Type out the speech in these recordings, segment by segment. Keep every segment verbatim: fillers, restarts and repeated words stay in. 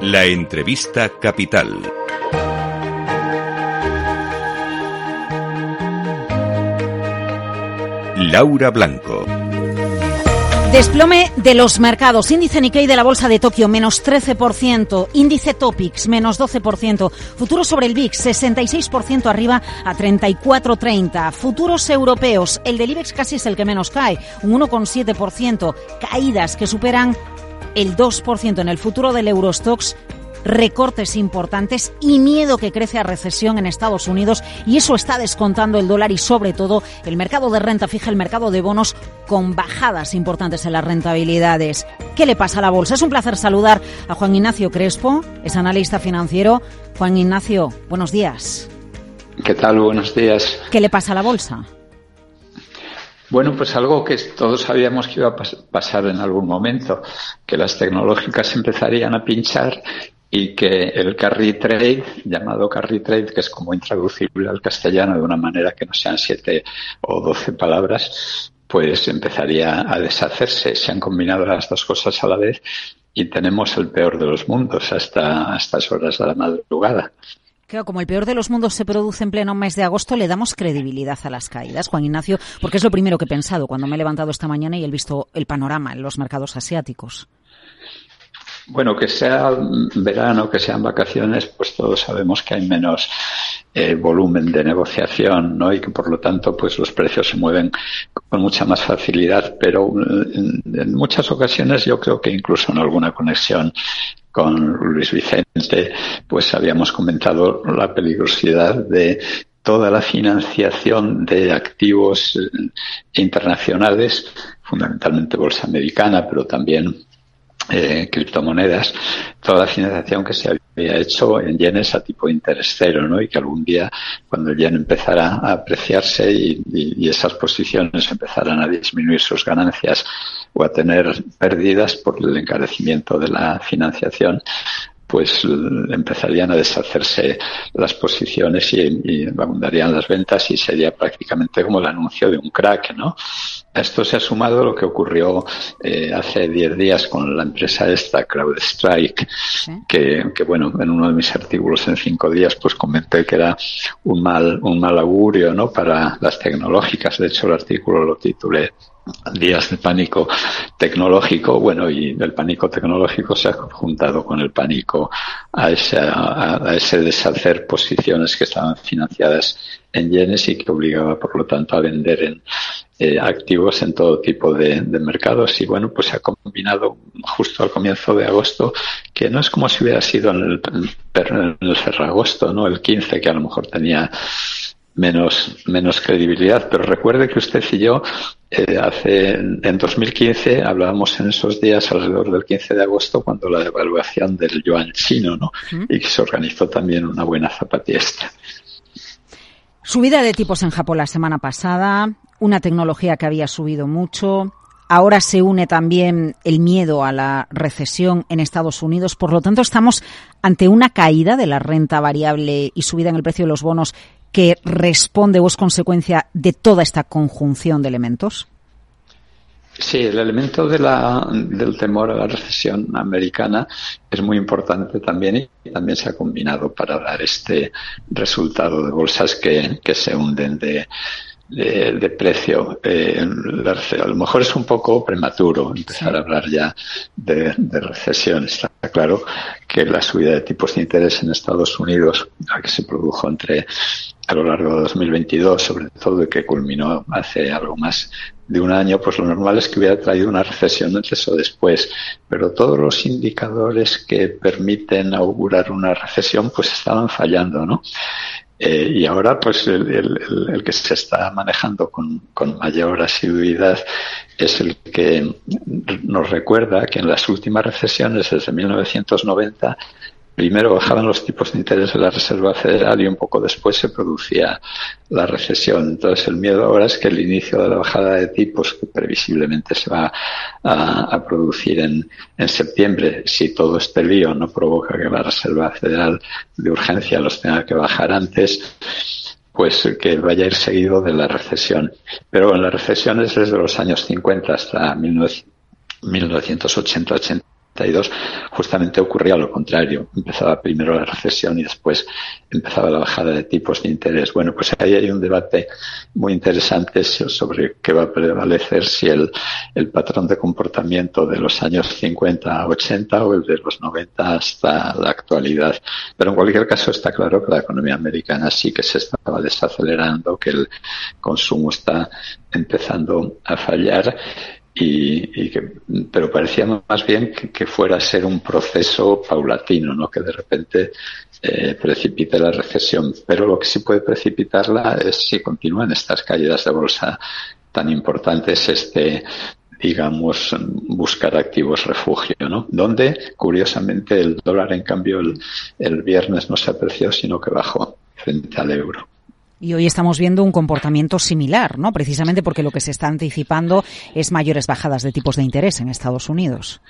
La entrevista capital. Laura Blanco. Desplome de los mercados. Índice Nikkei de la Bolsa de Tokio, menos trece por ciento. Índice Topix, menos doce por ciento. Futuros sobre el V I X, sesenta y seis por ciento arriba a treinta y cuatro treinta. Futuros europeos. El del IBEX casi es el que menos cae, un uno coma siete por ciento. Caídas que superan el dos por ciento en el futuro del Eurostoxx. Recortes importantes y miedo que crece a recesión en Estados Unidos, y eso está descontando el dólar y sobre todo el mercado de renta fija, el mercado de bonos, con bajadas importantes en las rentabilidades. ¿Qué le pasa a la bolsa? Es un placer saludar a Juan Ignacio Crespo, es analista financiero. Juan Ignacio, buenos días. ¿Qué tal? Buenos días. ¿Qué le pasa a la bolsa? Bueno, pues algo que todos sabíamos que iba a pas- pasar en algún momento, que las tecnológicas empezarían a pinchar y que el carry trade, llamado carry trade, que es como intraducible al castellano de una manera que no sean siete o doce palabras, pues empezaría a deshacerse. Se han combinado las dos cosas a la vez y tenemos el peor de los mundos hasta, a estas horas de la madrugada. Claro, como el peor de los mundos se produce en pleno mes de agosto, le damos credibilidad a las caídas, Juan Ignacio, porque es lo primero que he pensado cuando me he levantado esta mañana y he visto el panorama en los mercados asiáticos. Bueno, que sea verano, que sean vacaciones, pues todos sabemos que hay menos eh, volumen de negociación, ¿no? Y que por lo tanto, pues los precios se mueven con mucha más facilidad, pero en, en muchas ocasiones yo creo que incluso en alguna conexión con Luis Vicente, pues habíamos comentado la peligrosidad de toda la financiación de activos eh, internacionales, fundamentalmente bolsa americana, pero también Eh, criptomonedas, toda la financiación que se había hecho en yenes a tipo de interés cero, ¿no? Y que algún día, cuando el yen empezara a apreciarse y, y, y esas posiciones empezaran a disminuir sus ganancias o a tener pérdidas por el encarecimiento de la financiación, pues empezarían a deshacerse las posiciones y, y abundarían las ventas y sería prácticamente como el anuncio de un crack, ¿no? A esto se ha sumado lo que ocurrió eh, hace diez días con la empresa esta, CrowdStrike, ¿sí? que, que bueno, en uno de mis artículos en cinco días pues comenté que era un mal, un mal augurio, ¿no? Para las tecnológicas. De hecho, el artículo lo titulé Días de pánico tecnológico. Bueno, y el pánico tecnológico se ha juntado con el pánico a ese, a, a ese deshacer posiciones que estaban financiadas en yenes y que obligaba, por lo tanto, a vender en eh, activos en todo tipo de, de mercados. Y bueno, pues se ha combinado justo al comienzo de agosto, que no es como si hubiera sido en el, en el ferragosto, ¿no? El quince, que a lo mejor tenía menos menos credibilidad, pero recuerde que usted y yo eh, hace en dos mil quince hablábamos en esos días alrededor del quince de agosto cuando la devaluación del yuan chino, ¿no? ¿Mm? Y que se organizó también una buena zapatiestra. Subida de tipos en Japón la semana pasada, una tecnología que había subido mucho. Ahora se une también el miedo a la recesión en Estados Unidos. Por lo tanto, estamos ante una caída de la renta variable y subida en el precio de los bonos que responde o es consecuencia de toda esta conjunción de elementos. Sí, el elemento de la, del temor a la recesión americana es muy importante también y también se ha combinado para dar este resultado de bolsas que, que se hunden de De, de precio. Eh, la, a lo mejor es un poco prematuro empezar sí. a hablar ya de, de recesión. Está claro que la subida de tipos de interés en Estados Unidos, la que se produjo entre a lo largo de dos mil veintidós, sobre todo, y que culminó hace algo más de un año, pues lo normal es que hubiera traído una recesión antes o después. Pero todos los indicadores que permiten augurar una recesión, pues estaban fallando, ¿no? Eh, y ahora, pues, el, el, el que se está manejando con, con mayor asiduidad es el que nos recuerda que en las últimas recesiones, desde mil novecientos noventa, primero bajaban los tipos de interés de la Reserva Federal y un poco después se producía la recesión. Entonces, el miedo ahora es que el inicio de la bajada de tipos, que previsiblemente se va a, a producir en, en septiembre, si todo este lío no provoca que la Reserva Federal de urgencia los tenga que bajar antes, pues que vaya a ir seguido de la recesión. Pero en las recesiones desde los años cincuenta hasta mil novecientos ochenta ochenta noventa y dos, justamente ocurría lo contrario. Empezaba primero la recesión y después empezaba la bajada de tipos de interés. Bueno, pues ahí hay un debate muy interesante sobre qué va a prevalecer, si el, el patrón de comportamiento de los años cincuenta a ochenta o el de los noventa hasta la actualidad. Pero en cualquier caso está claro que la economía americana sí que se estaba desacelerando, que el consumo está empezando a fallar. Y, y que, pero parecía más bien que, que fuera a ser un proceso paulatino, no que de repente eh, precipite la recesión. Pero lo que sí puede precipitarla es si continúan estas caídas de bolsa tan importantes, este, digamos, buscar activos refugio, ¿no? Donde, curiosamente, el dólar, en cambio, el, el viernes no se apreció, sino que bajó frente al euro. Y hoy estamos viendo un comportamiento similar, ¿no? Precisamente porque lo que se está anticipando es mayores bajadas de tipos de interés en Estados Unidos.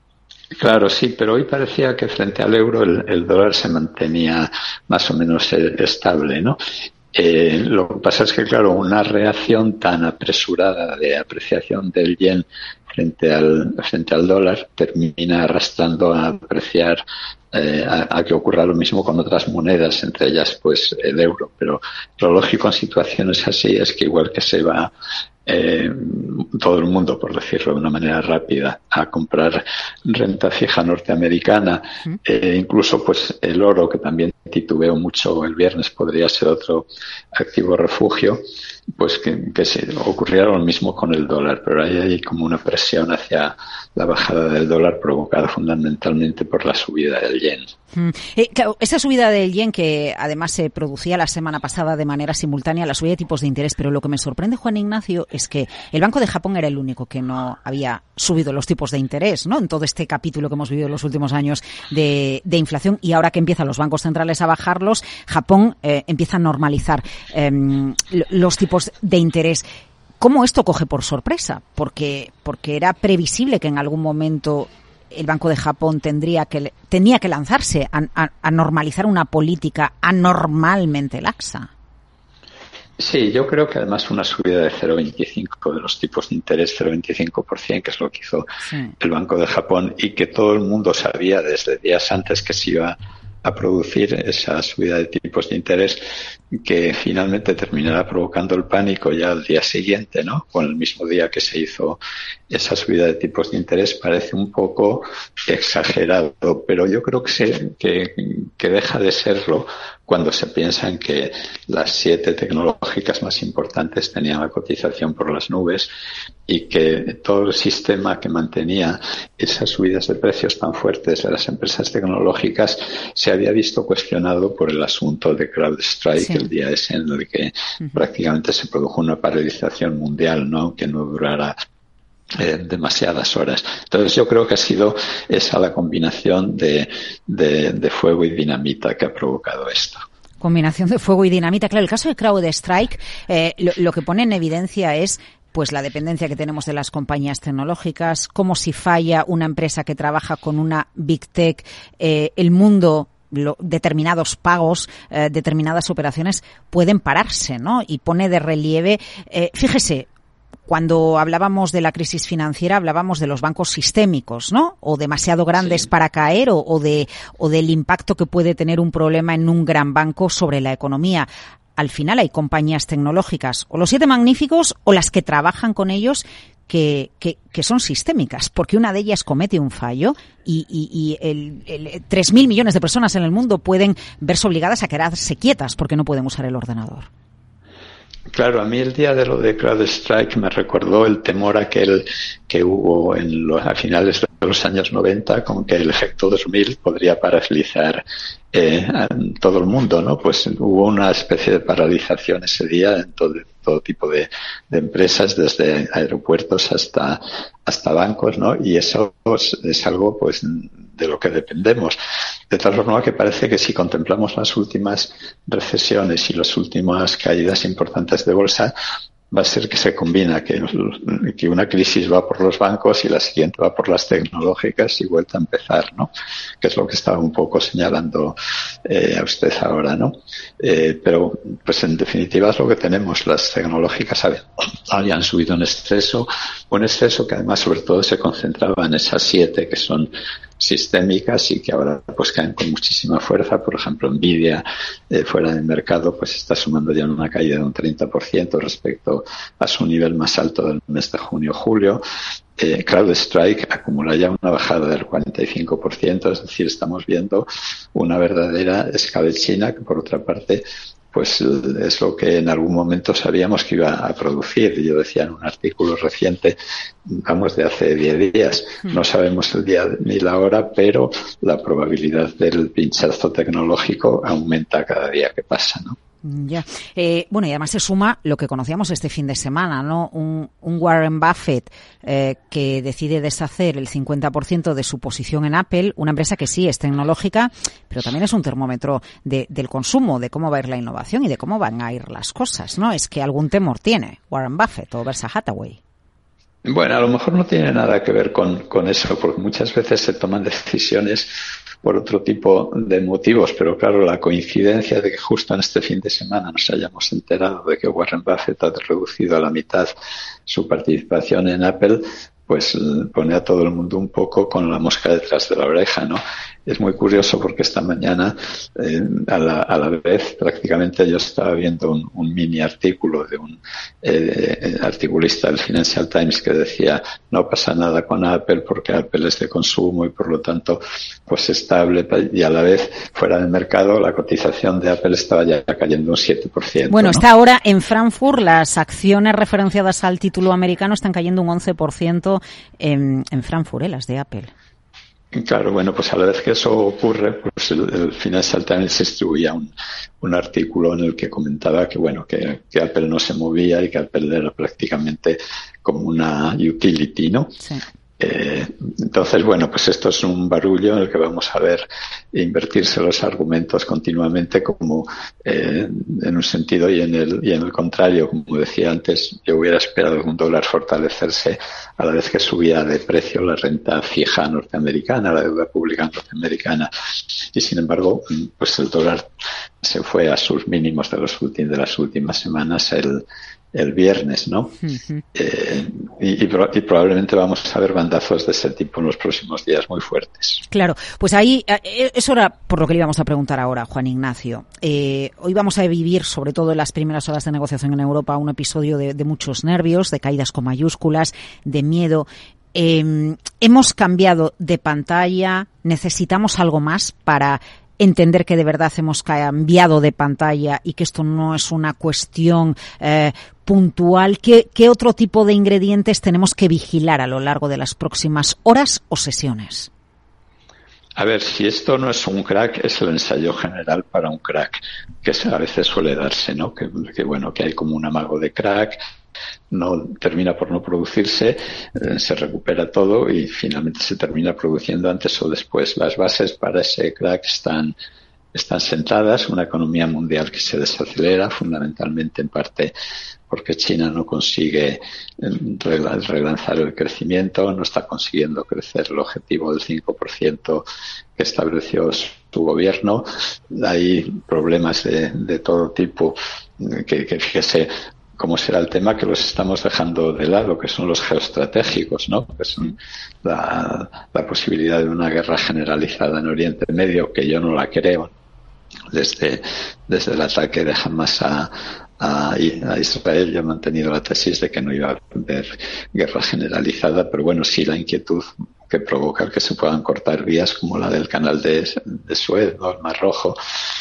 Claro, sí, pero hoy parecía que frente al euro el, el dólar se mantenía más o menos estable, ¿no? Eh, lo que pasa es que, claro, una reacción tan apresurada de apreciación del yen frente al frente al dólar termina arrastrando a apreciar eh, a, a que ocurra lo mismo con otras monedas, entre ellas pues el euro. Pero lo lógico en situaciones así es que igual que se va eh, todo el mundo, por decirlo de una manera rápida, a comprar renta fija norteamericana, eh, incluso pues el oro, que también titubeó mucho el viernes, podría ser otro activo refugio, pues que, que se ocurriera lo mismo con el dólar, pero ahí hay como una presión hacia la bajada del dólar provocada fundamentalmente por la subida del yen. Mm. Eh, claro, esa subida del yen, que además se producía la semana pasada de manera simultánea, la subida de tipos de interés, pero lo que me sorprende, Juan Ignacio, es que el Banco de Japón era el único que no había subido los tipos de interés, ¿no? En todo este capítulo que hemos vivido en los últimos años de, de inflación, y ahora que empiezan los bancos centrales a bajarlos, Japón eh, empieza a normalizar eh, los tipos de interés. ¿Cómo esto coge por sorpresa? Porque, porque era previsible que en algún momento el Banco de Japón tendría que, tenía que lanzarse a, a, a normalizar una política anormalmente laxa. Sí, yo creo que además una subida de cero coma veinticinco de los tipos de interés, cero coma veinticinco por ciento, que es lo que hizo sí. el Banco de Japón, y que todo el mundo sabía desde días antes que se iba a producir esa subida de tipos de interés, que finalmente terminará provocando el pánico ya al día siguiente, ¿no? Con el mismo día que se hizo esa subida de tipos de interés, parece un poco exagerado, pero yo creo que, se, que, que deja de serlo cuando se piensa en que las siete tecnológicas más importantes tenían la cotización por las nubes y que todo el sistema que mantenía esas subidas de precios tan fuertes de las empresas tecnológicas se había visto cuestionado por el asunto de CrowdStrike, sí. el día ese en el que uh-huh. prácticamente se produjo una paralización mundial, ¿no? Aunque no durara Eh, demasiadas horas. Entonces yo creo que ha sido esa la combinación de, de, de fuego y dinamita que ha provocado esto. Combinación de fuego y dinamita. Claro, el caso de CrowdStrike eh, lo, lo que pone en evidencia es pues la dependencia que tenemos de las compañías tecnológicas, cómo si falla una empresa que trabaja con una Big Tech, eh, el mundo Lo, determinados pagos, eh, determinadas operaciones pueden pararse, ¿no? Y pone de relieve, eh, fíjese, cuando hablábamos de la crisis financiera hablábamos de los bancos sistémicos, ¿no? O demasiado grandes sí. para caer o, o de o del impacto que puede tener un problema en un gran banco sobre la economía. Al final hay compañías tecnológicas, o los siete magníficos o las que trabajan con ellos, que, que, que son sistémicas, porque una de ellas comete un fallo y, y, y el, el, tres mil millones de personas en el mundo pueden verse obligadas a quedarse quietas porque no pueden usar el ordenador. Claro, a mí el día de lo de CrowdStrike me recordó el temor aquel que hubo en los, a finales de los años noventa con que el Hector dos mil podría paralizar eh, a todo el mundo, ¿no? Pues hubo una especie de paralización ese día en todo, todo tipo de, de empresas, desde aeropuertos hasta hasta bancos, ¿no? Y eso es, es algo, pues, de lo que dependemos. De tal forma que parece que si contemplamos las últimas recesiones y las últimas caídas importantes de bolsa, va a ser que se combina, que, que una crisis va por los bancos y la siguiente va por las tecnológicas y vuelta a empezar, ¿no? Que es lo que estaba un poco señalando eh, a usted ahora, ¿no? Eh, pero, pues en definitiva es lo que tenemos. Las tecnológicas habían, habían subido en exceso, un exceso que además sobre todo se concentraba en esas siete que son sistémicas y que ahora pues caen con muchísima fuerza. Por ejemplo, Nvidia eh, fuera del mercado pues está sumando ya una caída de un treinta por ciento respecto a su nivel más alto del mes de junio-julio. Eh, CrowdStrike acumula ya una bajada del cuarenta y cinco por ciento, es decir, estamos viendo una verdadera escabechina que por otra parte pues es lo que en algún momento sabíamos que iba a producir. Yo decía en un artículo reciente, vamos, de hace diez días, no sabemos el día ni la hora, pero la probabilidad del pinchazo tecnológico aumenta cada día que pasa, ¿no? Ya. Eh, bueno, y además se suma lo que conocíamos este fin de semana, ¿no? Un, un Warren Buffett eh, que decide deshacer el cincuenta por ciento de su posición en Apple, una empresa que sí es tecnológica, pero también es un termómetro de, del consumo, de cómo va a ir la innovación y de cómo van a ir las cosas, ¿no? Es que algún temor tiene Warren Buffett o Berkshire Hathaway. Bueno, a lo mejor no tiene nada que ver con, con eso, porque muchas veces se toman decisiones por otro tipo de motivos, pero claro, la coincidencia de que justo en este fin de semana nos hayamos enterado de que Warren Buffett ha reducido a la mitad su participación en Apple, pues pone a todo el mundo un poco con la mosca detrás de la oreja, ¿no? Es muy curioso porque esta mañana, eh, a, la, a la vez, prácticamente yo estaba viendo un, un mini artículo de un eh, articulista del Financial Times que decía no pasa nada con Apple porque Apple es de consumo y por lo tanto pues estable, y a la vez fuera del mercado la cotización de Apple estaba ya cayendo un siete por ciento. Bueno, ¿no? está ahora en Frankfurt, las acciones referenciadas al título americano están cayendo un once por ciento en, en Frankfurt, ¿eh? Las de Apple. Claro, bueno, pues a la vez que eso ocurre, pues el, el Financial Times distribuía un, un artículo en el que comentaba que, bueno, que, que Apple no se movía y que Apple era prácticamente como una utility, ¿no? Sí. Eh, entonces, bueno, pues esto es un barullo en el que vamos a ver invertirse los argumentos continuamente como eh, en un sentido y en el y en el contrario. Como decía antes, yo hubiera esperado un dólar fortalecerse a la vez que subía de precio la renta fija norteamericana, la deuda pública norteamericana, y sin embargo, pues el dólar se fue a sus mínimos de los últimos de las últimas semanas el el viernes, ¿no? Uh-huh. Eh, y, y, y probablemente vamos a ver bandazos de ese tipo en los próximos días muy fuertes. Claro, pues ahí, eso era por lo que le íbamos a preguntar ahora, Juan Ignacio. Eh, hoy vamos a vivir, sobre todo en las primeras horas de negociación en Europa, un episodio de, de muchos nervios, de caídas con mayúsculas, de miedo. Eh, hemos cambiado de pantalla, necesitamos algo más para entender que de verdad hemos cambiado de pantalla y que esto no es una cuestión eh, puntual. ¿Qué, ¿Qué otro tipo de ingredientes tenemos que vigilar a lo largo de las próximas horas o sesiones? A ver, si esto no es un crack, es el ensayo general para un crack, que a veces suele darse, ¿no? Que, que bueno, que hay como un amago de crack, no termina por no producirse, eh, se recupera todo y finalmente se termina produciendo antes o después. Las bases para ese crack están están sentadas, una economía mundial que se desacelera, fundamentalmente en parte porque China no consigue relanzar el crecimiento, no está consiguiendo crecer el objetivo del cinco por ciento que estableció su gobierno. Hay problemas de, de todo tipo que, que fíjese cómo será el tema, que los estamos dejando de lado, que son los geoestratégicos, ¿no? Que son la, la posibilidad de una guerra generalizada en Oriente Medio, que yo no la creo, desde, desde el ataque de Hamas a, a, a Israel. Yo he mantenido la tesis de que no iba a haber guerra generalizada, pero bueno, sí la inquietud que provoca que se puedan cortar vías como la del canal de, de Suez, ¿no? El Mar Rojo,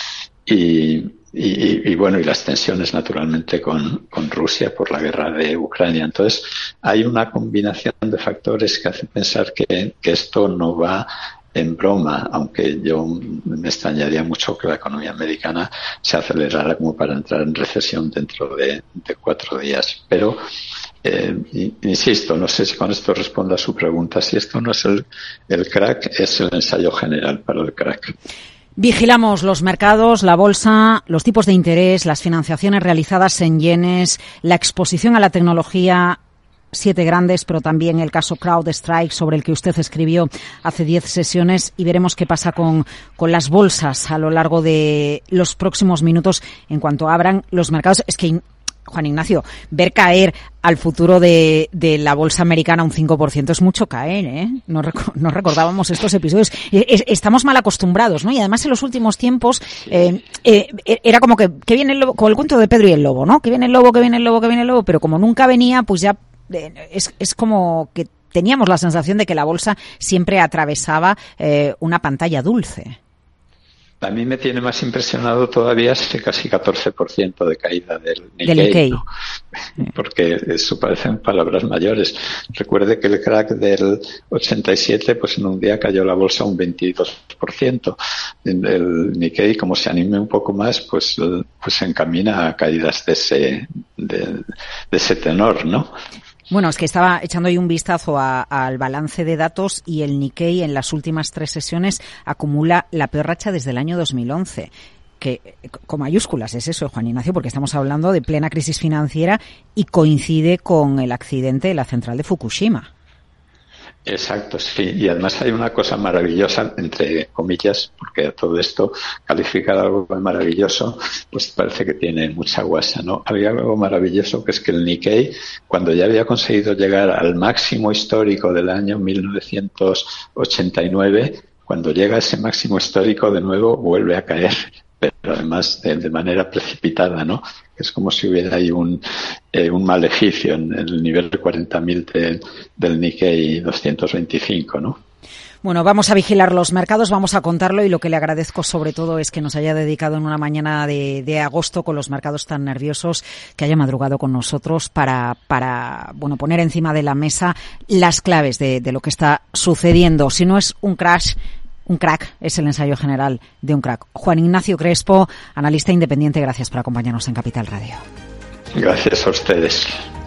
y Y, y bueno, y las tensiones naturalmente con, con Rusia por la guerra de Ucrania. Entonces, hay una combinación de factores que hace pensar que, que esto no va en broma, aunque yo me extrañaría mucho que la economía americana se acelerara como para entrar en recesión dentro de, de cuatro días. Pero, eh, insisto, no sé si con esto respondo a su pregunta. Si esto no es el, el crack, es el ensayo general para el crack. Vigilamos los mercados, la bolsa, los tipos de interés, las financiaciones realizadas en yenes, la exposición a la tecnología, siete grandes, pero también el caso CrowdStrike, sobre el que usted escribió hace diez sesiones, y veremos qué pasa con, con las bolsas a lo largo de los próximos minutos en cuanto abran los mercados. Es que, Juan Ignacio, ver caer al futuro de, de la bolsa americana un cinco por ciento es mucho caer, ¿eh? No, rec- no recordábamos estos episodios. Estamos mal acostumbrados, ¿no? Y además en los últimos tiempos eh, eh, era como que, que viene el lobo, como el cuento de Pedro y el lobo, ¿no? Que viene el lobo, que viene el lobo, que viene el lobo, pero como nunca venía, pues ya eh, es, es como que teníamos la sensación de que la bolsa siempre atravesaba eh, una pantalla dulce. A mí me tiene más impresionado todavía ese casi catorce por ciento de caída del Nikkei, del Nikkei. ¿no? Porque eso parecen palabras mayores. Recuerde que el crack del ochenta y siete, pues en un día cayó la bolsa un veintidós por ciento. El Nikkei, como se anime un poco más, pues, pues se encamina a caídas de ese, de, de ese tenor, ¿no? Bueno, es que estaba echando ahí un vistazo a, al balance de datos y el Nikkei en las últimas tres sesiones acumula la peor racha desde el año dos mil once. Que con mayúsculas es eso, Juan Ignacio, porque estamos hablando de plena crisis financiera y coincide con el accidente de la central de Fukushima. Exacto, sí. Y además hay una cosa maravillosa, entre comillas, porque todo esto calificar algo de maravilloso, pues parece que tiene mucha guasa, ¿no? Había algo maravilloso que es que el Nikkei, cuando ya había conseguido llegar al máximo histórico del año mil novecientos ochenta y nueve, cuando llega a ese máximo histórico de nuevo vuelve a caer, pero además de, de manera precipitada, ¿no? Es como si hubiera ahí un, eh, un maleficio en el nivel de cuarenta mil de, del Nikkei doscientos veinticinco, ¿no? Bueno, vamos a vigilar los mercados, vamos a contarlo, y lo que le agradezco sobre todo es que nos haya dedicado en una mañana de, de agosto con los mercados tan nerviosos, que haya madrugado con nosotros para, para bueno, poner encima de la mesa las claves de, de lo que está sucediendo. Si no es un crash, un crack, es el ensayo general de un crack. Juan Ignacio Crespo, analista independiente, gracias por acompañarnos en Capital Radio. Gracias a ustedes.